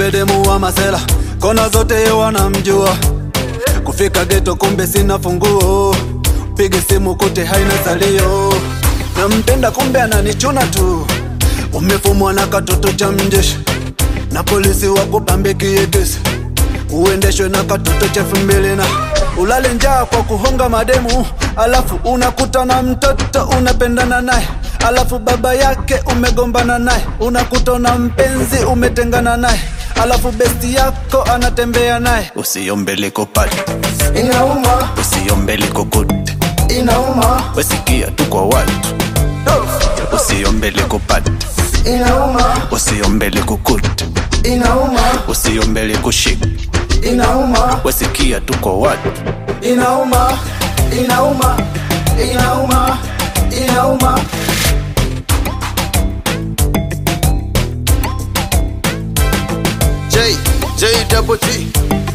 kumbe demu wa masela, kona zote wanamjua. Kufika ghetto kumbe sina funguo, pige simu kute haina salio. Nampenda kumbe ananichuna tu, umefumwa na katoto cha mjeshi, na polisi wakupambikie kesi, uendeshwe na katoto cha 2000 na ulale njaa kwa kuhonga mademu. Alafu unakuta na mtoto unapendana naye, alafu baba yake umegombana naye. Unakuta na mpenzi umetengana naye, alafu besti yako anatembea naye. Usiombe liko pale inauma, usiombe liko good inauma, wesikia tu kwa watu. Usiombe liko pale inauma, usiombe liko good inauma, usiombe liko shik inauma, wesikia tu kwa watu. inauma, inauma, inauma, inauma. Double T.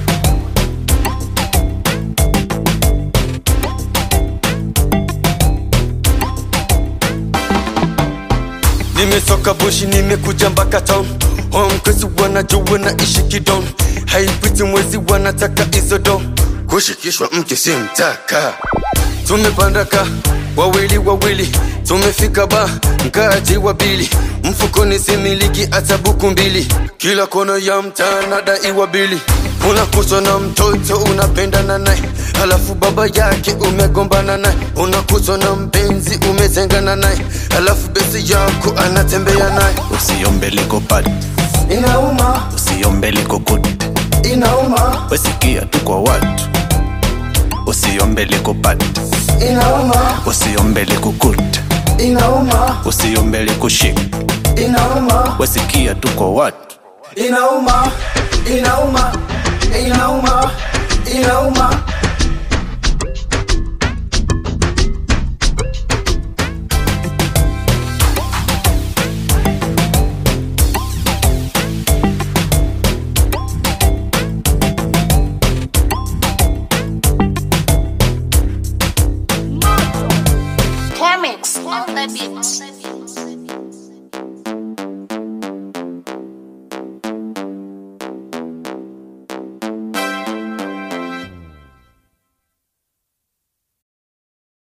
Nimesoka bushi nimekuja mpaka town, homkwesi wanajua naishi kidon. Haipiti mwezi wanataka izo don, kushikishwa mke si mtaka. Tumepandaka wawili, tumefika ba ngaji wabili. Mfukoni similiki ata buku mbili, kila kona ya mtana daiwa bili. Unakuta na mtoto unapendana naye, alafu baba yake umegombana naye. Unakuta na mpenzi umetengana naye, alafu besi yako anatembea naye. Usiombe liko pale inauma, usiombe liko good inauma, wesikia tu kwa watu. Usiombe liko pale inauma, usiombe liko good inauma, usiombe liko shik inauma, wesikia tu kwa watu. inauma, inauma, inauma, inauma. Chemix on the beat.